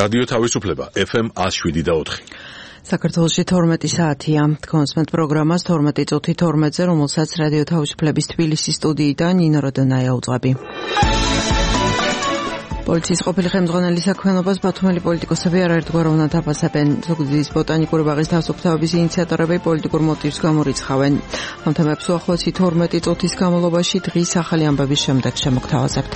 რადიო თავისუფლება FM 107.4. საქართველოში 12 საათია. კონსმენტ პროგრამას 12 წუთი 12-ზე, რომელსაც რადიო თავისუფლების თბილისის სტუდიიდან ნინო როდონაია უძღვები. პოლიციის ყოფილი ხელმძღვანელი საქმიანობას ბათუმელი პოლიტიკოსები არაერთგვაროვნად აფასებენ. ზუგდიდის ბოტანიკური ბაღის დასუფთავების ინიციატორები პოლიტიკურ მოტივს გამორიცხავენ. ამ თემებს უახლოესი 12 წუთის განმავლობაში დღის ახალი ამბების შემდეგ შემოგთავაზებთ.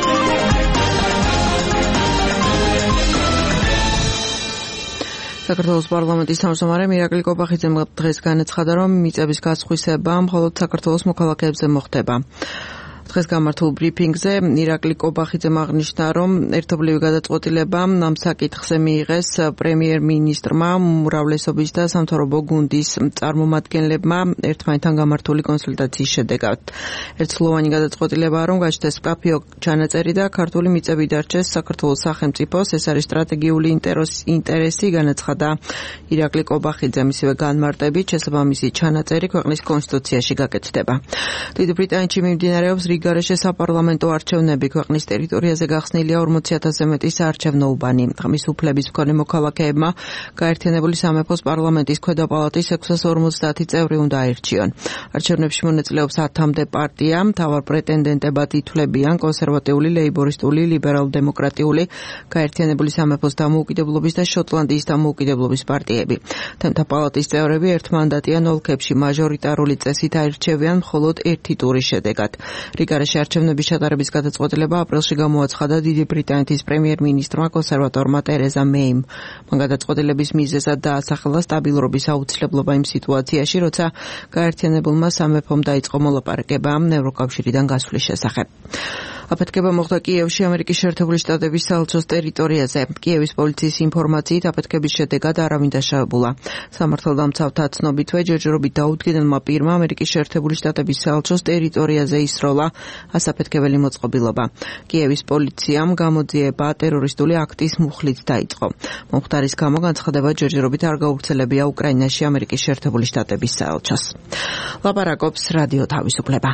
საქართველოს პარლამენტის თავმჯდომარე მირაკლი კობახიძემ დღეს განაცხადა, რომ მიწების გასხვისება მხოლოდ საქართველოს მოქალაქეებზე მოხდება. დღეს გამართულ ბრიფინგზე მირაკლი კობახიძემ აღნიშნა, რომ ერთობლივი გადაწყვეტილება ამ საკითხზე მიიღეს პრემიერ-მინისტრმა, უმრავლესობის და სამთავრობო გუნდის წარმომადგენლებმა ერთმანეთთან გამართული კონსულტაციის შედეგად. ერთსულოვანი გადაწყვეტილებაა, რომ გაჩნდეს მკაფიო ჩანაწერი და ქართული მიწები დარჩეს საქართველოს სახელმწიფოს. ეს არის სტრატეგიული ინტერესი, განაცხადა მირაკლი კობახიძემ. ისევე განმარტებით, შესაბამისი ჩანაწერი ქვეყნის კონსტიტუციაში გაკეთდება. დიდ ბრიტანეთში მიმდინარეობს რიგარეშე საპარლამენტო არჩევნები. ქვეყნის ტერიტორიაზე გახსნილია 40,000-ზე მეტი საარჩევნო უბანი. ღმის უფლების მქონე მოქალაქეებმა გაერთიანებული სამეფოს პარლამენტის ქვედა პალატის 650 წევრი უნდა აირჩიონ. არჩევნებში მონაწილეობს 10-მდე პარტია. მთავარ პრეტენდენტებად ითვლებიან კონსერვატიული, ლეიბორისტული, ლიბერალ-დემოკრატიული, გაერთიანებული სამეფოს დამოუკიდებლობის და შოტლანდიის დამოუკიდებლობის პარტიები. თემთა პალატის წევრები ერთმანდატიან ოლქებში მაჟორიტარული წესით აირჩევიან მხოლოდ ერთი ტურის შედეგად. რიგარეშე არჩევნების ჩატარების გადაწყვეტილება აპრილში გამოაცხადა დიდი ბრიტანეთის პრემიერ-მინისტრმა კონსერვატორმა ტერეზა მეიმ. მან გადაწყვეტილების მიზეზად დაასახელა სტაბილურობის აუცილებლობა იმ სიტუაციაში, როცა გაერთიანებულმა სამეფომ დაიწყო მოლაპარაკება ევროკავშირიდან გასვლის შესახებ. აფეთქება მოხდა კიევში, ამერიკის შეერთებული შტატების საელჩოს ტერიტორიაზე. კიევის პოლიციის ინფორმაციით აფეთქების შედეგად არავინ დაშავებულა. სამართალდამცავთა ცნობითვე ჯერჯერობით დაუდგენელმა პირმა ამერიკის შეერთებული შტატების საელჩოს ტერიტორიაზე ისროლა ასაფეთქებელი მოწყობილობა. კიევის პოლიციამ გამოძიება ტერორისტული აქტის მუხლით დაიწყო. მომხდარის გამო განცხადება ჯერჯერობით არ გავრცელებია უკრაინაში ამერიკის შეერთებული შტატების საელჩოს. ლაპარაკობს რადიო თავისუფლება.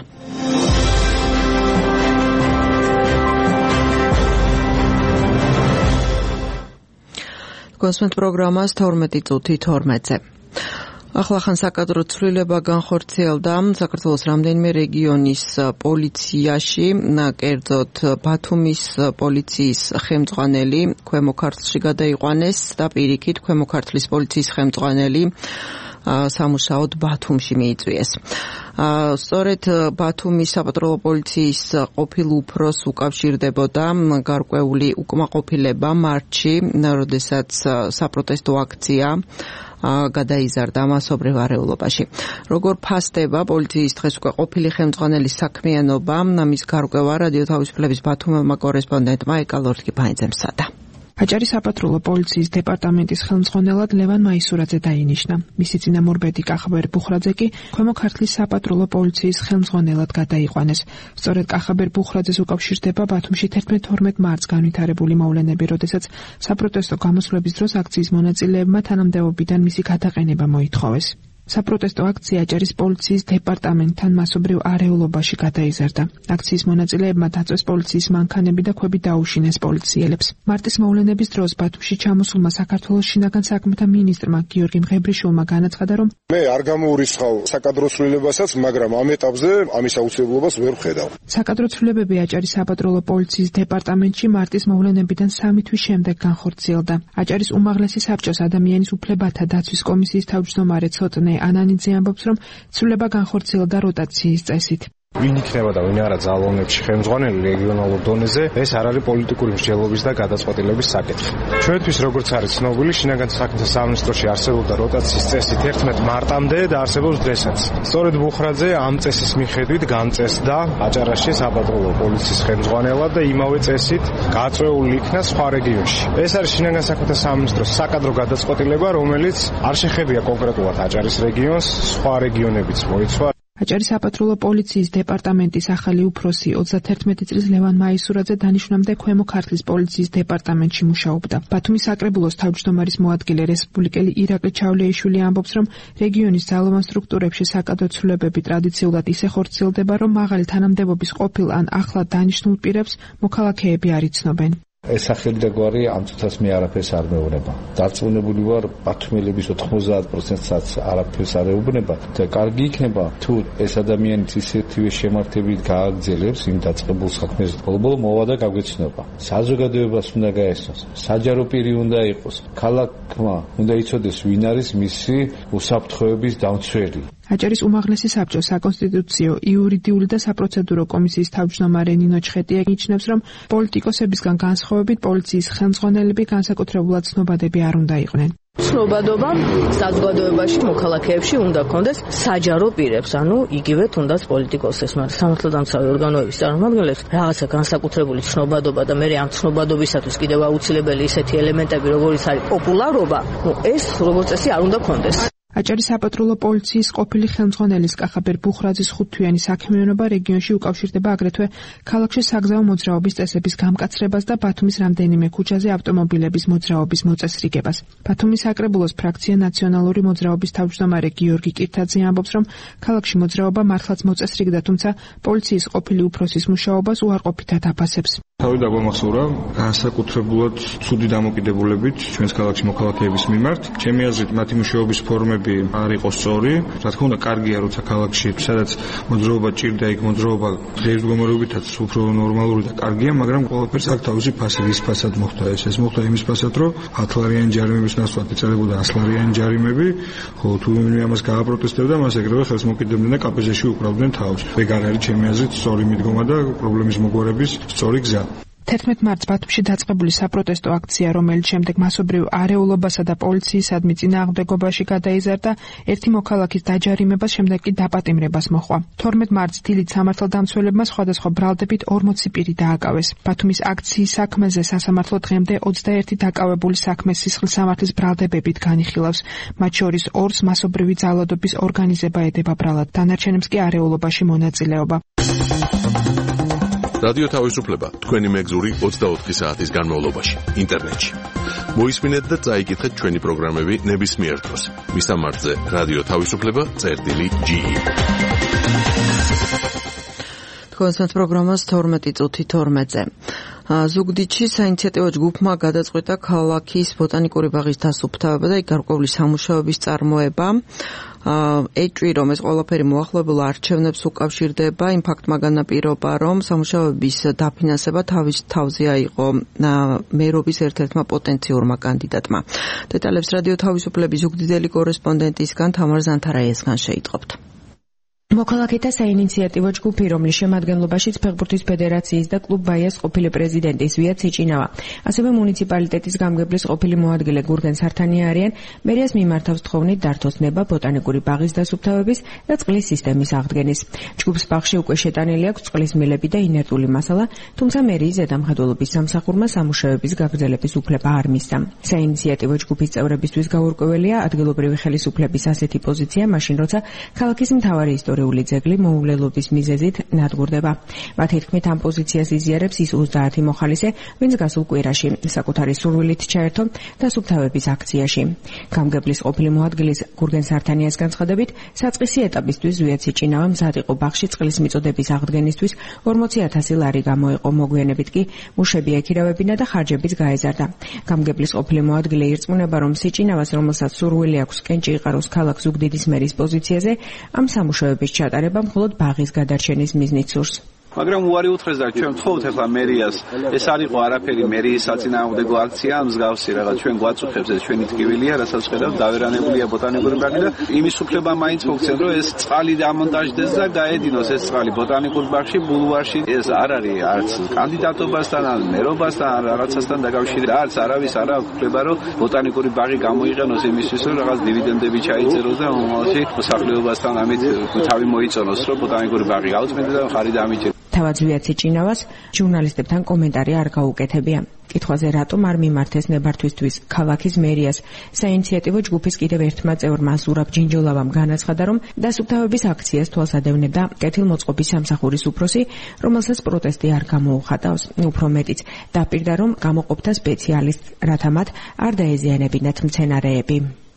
კონსმენტ პროგრამას 12 წუთი 12-ზე. ახლახან საკადრო ცვლილება განხორციელდა საქართველოს რამდენიმე რეგიონის პოლიციაში, კერძოდ ბათუმის პოლიციის ხელმძღვანელი ქვემო ქართლში გადაიყვანეს და პირიქით ქვემო ქართლის პოლიციის ხელმძღვანელი სამუშაოდ ბათუმში მიიწვიეს. სწორედ ბათუმის საპატრულო პოლიციის ყოფილ უფროსს უკავშირდებოდა გარკვეული უკმაყოფილება მარტში, როდესაც საპროტესტო აქცია გადაიზარდა მასობრივ არეულობაში. როგორ ფასდება პოლიციის დღეს უკვე ყოფილი ხელმძღვანელის საქმიანობა, ამის გარკვევა რადიო თავისუფლების ბათუმელმა კორესპონდენტმა ეკა ლორთქიფანიძემ სცადა. აჭარის საპატრულო პოლიციის დეპარტამენტის ხელმძღვანელად ლევან მაისურაძე დაინიშნა. მისი წინამორბედი კახაბერ ბუხრაძე კი ქვემო ქართლის საპატრულო პოლიციის ხელმძღვანელად გადაიყვანეს. სწორედ კახაბერ ბუხრაძეს უკავშირდება ბათუმში 11-12 მარტს განვითარებული მოვლენები, როდესაც საპროტესტო გამოსვლების დროს აქციის მონაწილეებმა თანამდებობიდან მისი გადაყენება მოითხოვეს. საპროტესტო აქცია აჭარის პოლიციის დეპარტამენტთან მასობრივ არეულობაში გადაიზარდა. აქციის მონაწილეებმა დაწვეს პოლიციის მანქანები და ქვები დაუშინეს პოლიციელებს. მარტის მოვლენების დროს ბათუმში ჩამოსულმა საქართველოს შინაგან საქმეთა მინისტრმა გიორგი მღებრიშვილმა განაცხადა, რომ მე არ გამოურისხავ საკადრო ცვლილებასაც, მაგრამ ამ ეტაპზე ამის აუცილებლობას ვერ ვხედავ. საკადრო ცვლილებები აჭარის საპატრულო პოლიციის დეპარტამენტში მარტის მოვლენებიდან 3 თვის შემდეგ განხორციელდა. აჭარის უმაღლესი საბჭოს ადამიანის უფლებათა დაცვის კომისიის თავმჯდომარე ცოტნე ანანიძე ამბობს, რომ ცვლილება განხორციელდა როტაციის წესით. ვინ იქნება და ვინ არა ძალოვნებში ხელმძღვანელი რეგიონალურ დონეზე, ეს არ არის პოლიტიკური მსჯელობის და გადაწყვეტილების საკითხი. ჩვენთვის, როგორც არის ცნობილი, შინაგან საქმეთა სამინისტროში არსებობდა როტაციის წესი 11 მარტამდე და არსებობს დღესაც. სწორედ ბუხრაძე ამ წესის მიხედვით განწესდა აჭარაში საპატრულო პოლიციის ხელმძღვანელად და იმავე წესით გაწეული იქნა სხვა რეგიონში. ეს არის შინაგან საქმეთა სამინისტროს საკადრო გადაწყვეტილება, რომელიც არ შეხებია კონკრეტულად აჭარის რეგიონს, სხვა რეგიონებიც მოიცვა. აჭარის საპატრულო პოლიციის დეპარტამენტის ახალი უფროსი 31 წლის ლევან მაისურაძე დანიშნამდე ქვემო ქართლის პოლიციის დეპარტამენტში მუშაობდა. ბათუმის საკრებულოს თავმჯდომარის მოადგილე რესპუბლიკელი ირაკლი ჩავლეიშვილი ამბობს, რომ რეგიონის ძალოვან სტრუქტურებში საკადრო ცვლილებები ტრადიციულად ისე ხორციელდება, რომ მაღალი თანამდებობის ყოფილ ან ახლად დანიშნულ პირებს მოქალაქეები არ იცნობენ. ეს სახელი და გვარი ამ წუთას მე არაფერს არ მეუბნება. დარწმუნებული ვარ, ბათუმელების 90%-საც არაფერს არ ეუბნება და კარგი იქნება თუ ეს ადამიანიც ისეთივე შემართებით გააგრძელებს იმ დაწყებულ საქმეს. ბოლო მოვა და გაგვეცნობა. საზოგადოებას უნდა გაესწროს. საჯარო პირი უნდა იყოს. ქალაქმა უნდა იცოდეს ვინ არის მისი უსაფრთხოების დამცველი. აჭარის უმაღლესი საბჭოს საკონსტიტუციო, იურიდიული და საპროცედურო კომისიის თავმჯდომარე ნინო ჩხეტია ნიშნავს, რომ პოლიტიკოსებისგან განსხვავებით პოლიციის ხელმძღვანელები განსაკუთრებულად ცნობადები არ უნდა იყვნენ. ცნობადობა საზოგადოებაში მოქალაქეებში უნდა კონდეს საჯარო პირებს, ანუ იგივე თუნდაც პოლიტიკოსებს, მაგრამ სამართალდამცავი ორგანოების წარმომადგენლებს რაღაცა განსაკუთრებული ცნობადობა და მე ამ ცნობადობისათვის კიდევ აუცილებელი ისეთი ელემენტები, როგორიც არის პოპულარობა, ეს როგორც წესი არ უნდა კონდეს. აჭარის საპატრულო პოლიციის ყოფილი ხელმძღვანელის კახაბერ ბუხრაძის 5-თვიანი საქმიანობა რეგიონში უკავშირდება აგრეთვე ქალაქში საგზაო მოძრაობის წესების გამკაცრებას და ბათუმის რამდენიმე ქუჩაზე ავტომობილების მოძრაობის მოწესრიგებას. ბათუმის საკრებულოს ფრაქცია ნაციონალური მოძრაობის თავმჯდომარე გიორგი კირთაძე ამბობს, რომ ქალაქში მოძრაობა მართლაც მოწესრიგდა, თუმცა პოლიციის ყოფილი უფროსის მუშაობას უარყოფითად აფასებს. თავი დაგვამახსოვრა განსაკუთრებულად ცუდი დამოკიდებულებით ჩვენს ქალაქში მოქალაქეების მიმართ. ჩემი აზრით მათი მუშაობის ფორმები არ იყო სწორი. რა თქმა უნდა, კარგია, როცა ქალაქში სადაც მოძრაობა ჭირდა, იქ მოძრაობა ღირსშესანიშნაობითაც უფრო ნორმალური და კარგია, მაგრამ ყველაფერს აქვს თავისი ფასი. ის ფასად მოხდა ეს მოხდა იმის ფასად, რომ 10 ლარიანი ჯარიმების ნაცვლად იწერებოდა 100 ლარიანი ჯარიმები, ხოლო თუ ვინმე ამას გააპროტესტებდა, მას ეგრევე ხელს მოკიდებდნენ და კაპეზე უკრავდნენ თავს. ეგ არ არის ჩემი აზრით სწორი მიდგომა და პრობლემის მოგვარების სწორი გზა. 11 მარტს ბათუმში დაწყებული საპროტესტო აქცია, რომელიც შემდეგ მასობრივ არეულობასა და პოლიციისადმი წინააღმდეგობაში გადაიზარდა, ერთი მოქალაქის დაჯარიმებას, შემდეგ კი დაპატიმრებას მოჰყვა. 12 მარტს დილით სამართალდამცველებმა სხვადასხვა ბრალდებით 40 პირი დააკავეს. ბათუმის აქციის საქმეზე სასამართლო დღემდე 21 დაკავებული საქმეს სისხლის სამართლის ბრალდებებით განიხილავს. მათ შორის 2-ს მასობრივი ძალადობის ორგანიზება ედება ბრალად, დანარჩენებს კი არეულობაში მონაწილეობა. რადიო თავისუფლება თქვენი მეგზური 24 საათის განმავლობაში ინტერნეტში. მოისმინეთ და წაიკითხეთ ჩვენი პროგრამები ნებისმიერ დროს. მისამართზე რადიო თავისუფლება.ge. თქვენს პროგრამას 12 წუთი 12-ზე. ზუგდიდში საინიციატივო ჯგუფმა გადაწყვიტა ქალაქის ბოტანიკური ბაღის დასუფთავება და იქ გარკვეული სამუშაოების წარმოება. ეჭვი რომ ეს ყველაფერი მოახლოებულ არჩევნებს უკავშირდება, იმ ფაქტმა განაპირობა, რომ სამუშაოების დაფინანსება თავის თავზე აიღო მერობის ერთ-ერთმა პოტენციურმა კანდიდატმა. დეტალებს რადიო თავისუფლების ზუგდიდელი კორესპონდენტისგან თამარ ზანთარაიესგან შეიტყობთ. მოქალაქეთა საინიციატივო ჯგუფი, რომლის შემადგენლობაშიც ფეხბურთის ფედერაციის და კლუბ ბაიას ყოფილი პრეზიდენტი ზვია ციჭინავა, ასევე მუნიციპალიტეტის გამგებლის ყოფილი მოადგილე გურგენ სართანია არიან, მერიას მიმართავს თხოვნით დართოსნება ბოტანიკური ბაღის დასუფთავების და წყლის სისტემის აღდგენის. ჯგუფს ბაღში უკვე შეტანილი აქვს წყლის მილები და ინერტული მასალა, თუმცა მერიის ზედამხედველობის სამსახურმა სამუშაოების გაგრძელების უფლება არ მისცა. საინიციატივო ჯგუფის წევრებისთვის გაურკვეველია ადგილობრივი ხელისუფლების ასეთი პოზიცია, მაშინ როცა ქალაქის მთავარი ისტორიული ძეგლი მოუვლელობის მიზეზით ნადგურდება. მათი თქმით, ამ პოზიციას იზიარებს ის 30 მოხალისე, ვინც გასულ კვირაში საკუთარი სურვილით ჩაერთო დასუფთავების აქციაში. გამგებლის ყოფილი მოადგილის გურგენ სართანიას განცხადებით, საწყისი ეტაპისთვის ზვია ციჭინავა მზად იყო ბაღში წყლის მიწოდების აღდგენისთვის 40,000 ლარი გამოიყო, მოგვიანებით კი მუშები ეკირავებინა და ხარჯებიც გაეზარდა. გამგებლის ყოფილი მოადგილე ირწმუნება, რომ ციჭინავას, რომელსაც სურვილი აქვს კენჭი იყაროს ქალაქ ზუგდიდის მერის პოზიციაზე, ამ სამუშაოების ჩატარება მხოლოდ ბაღის გადარჩენის მიზნით სურს. მაგრამ უარი უთხრეს და ჩვენ ვთხოვთ ახლა მერიას, ეს არ იყო არაფერი მერიის საწინააღმდეგო აქცია, მსგავსი რაღაც ჩვენ გვაწუხებს, ეს ჩვენი ტკივილია, რასაც ხედავთ, დავერანებულია ბოტანიკური ბაღი და იმის უფლება მაინც მოგცენ, რომ ეს წყალი დამონტაჟდეს და გაედინოს ეს წყალი ბოტანიკურ ბაღში, ბულვარში. ეს არ არის არც კანდიდატობასთან, ან მერობასთან, ან რაღაცასთან დაკავშირებული. არც არავის არ აქვს უფლება, რომ ბოტანიკური ბაღი გამოიყენოს იმისთვის, რომ რაღაც დივიდენდები ჩაიწეროს და მომავალში მოსახლეობასთან ამით თავი მოიწონოს, რომ ბოტანიკური ბაღი გაუწმენდა და ხარი დამიჭერა. თავად ზვია ციჭინავას ჟურნალისტებთან კომენტარი არ გაუკეთებია. კითხვაზე რატომ არ მიმართეს ნებართვისთვის ქალაქის მერიას, საინიციატივო ჯგუფის კიდევ ერთმა წევრმა ზურაბ ჯინჯოლავამ განაცხადა, რომ დასუფთავების აქციას თვალს ადევნებდა კეთილმოწყობის სამსახურის უფროსი, რომელსაც პროტესტი არ გამოუხატავს. უფრო მეტიც დაპირდა, რომ გამოყოფდა სპეციალისტს, რათა მათ არ დაეზიანებინათ მცენარეები.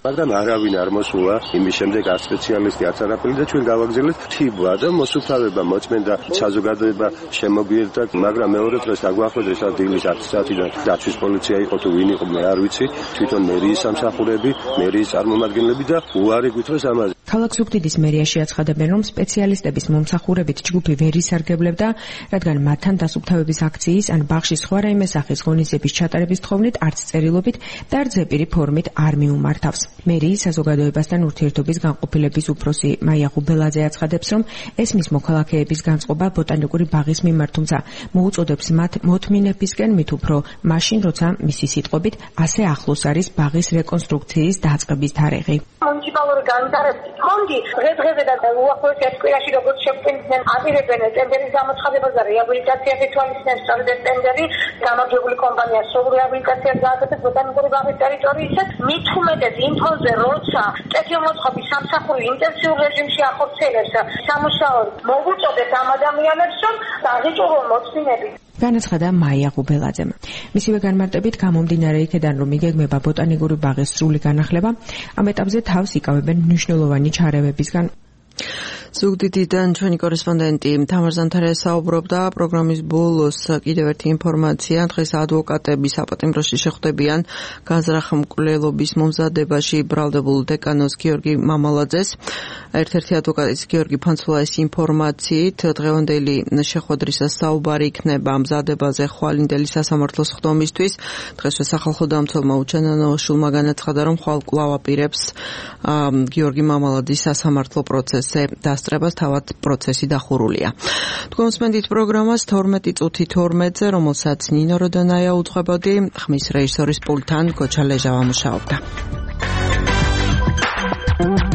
მაგრამ არავინ არ მოსულა იმის შემდეგ არ სპეციალისტი არც არაფერი და ჩვენ გავაგზავნეთ თიბვა და მოსუფთავება მოწმენდა საზოგადოება შემოგვიერთა, მაგრამ მეორე დღეს დაგვახვედრეს დილის 10 საათიდან დაცვის პოლიცია იყო თუ ვინ იყო მე არ ვიცი, თვითონ მერიის სამსახურები, მერიის წარმომადგენლები და უარი გვითხრეს ამაზე. ქალაქ ზუგდიდის მერიაში აცხადებენ, რომ სპეციალისტების მომსახურებით ჯგუფი ვერ ისარგებლებდა, რადგან მათთან დასუფთავების აქციის ან ბაღში სხვა რაიმე სახის ღონისძიების ჩატარების თხოვნით არც წერილობით და არც ზეპირი ფორმით არ მიუმართავს. მერიის საზოგადოებასთან ურთიერთობის განყოფილების უფროსი მაია ღუბელაძე აცხადებს, რომ ეს მის მოქალაქეების განწყობა ბოტანიკური ბაღის მიმართ, თუმცა მოუწოდებს მათ მოთმინებისკენ მით უფრო მაშინ, როცა მისი სიტყვებით ასე ახლოს არის ბაღის რეკონსტრუქციის დაწყების თარიღი. მუნიციპალური განვითარების ფონდი დღე-დღეზე და უახლოეს ერთ კვირაში როგორც შეგვიძლია აპირებენ ტენდერის გამოცხადებას და რეაბილიტაციას ითვალისწინებს სწორედ ეს ტენდერი გამარჯვებული კომპანია სულ რეაბილიტაციას გააკეთებს ბოტანიკური ბაღის ტერიტორიისას. მით უმეტეს იმ ფონზე, როცა კეთილმოწყობის სამსახური ინტენსიურ რეჟიმში ახორციელებს სამუშაოს, მოუწოდებს ამ ადამიანებს, რომ აღიჭურონ მოწინები. განაცხადა მაია ღუბელაძემ. მისივე განმარტებით გამომდინარე იქედან, რომ იგეგმება ბოტანიკური ბაღის სრული განახლება, ამ ეტაპზე თავს იკავებენ მნიშვნელოვანი ჩარევებისგან. ზუგდიდიდან ჩვენი კორესპონდენტი თამარ ზანთარია საუბრობდა. პროგრამის ბოლოს კიდევ ერთი ინფორმაცია. დღეს ადვოკატები საპატიმროში შეხვდებიან განზრახ-მკვლელობის მომზადებაში ბრალდებულ დეკანოს გიორგი მამალაძეს. ერთ-ერთი ადვოკატის გიორგი ფანცულაის ინფორმაციით დღევანდელი შეხვედრისას საუბარი იქნება მზადებაზე ხვალინდელი სასამართლოს ხდომისთვის. დღესვე სახალხო დამცველმა უჩანანოაშვილმა განაცხადა, რომ ხვალ კვლავ აპირებს გიორგი მამალაძის სასამართლო პროცესზე დასწრებას, თავად პროცესი დახურულია. თქვენ მსმენთ პროგრამას 12:12-ზე, რომელსაც ნინო როდონაია უძღვებოდი, ხმის რეჟისორის პულტთან გოჩა ლეჟავა მუშაობდა.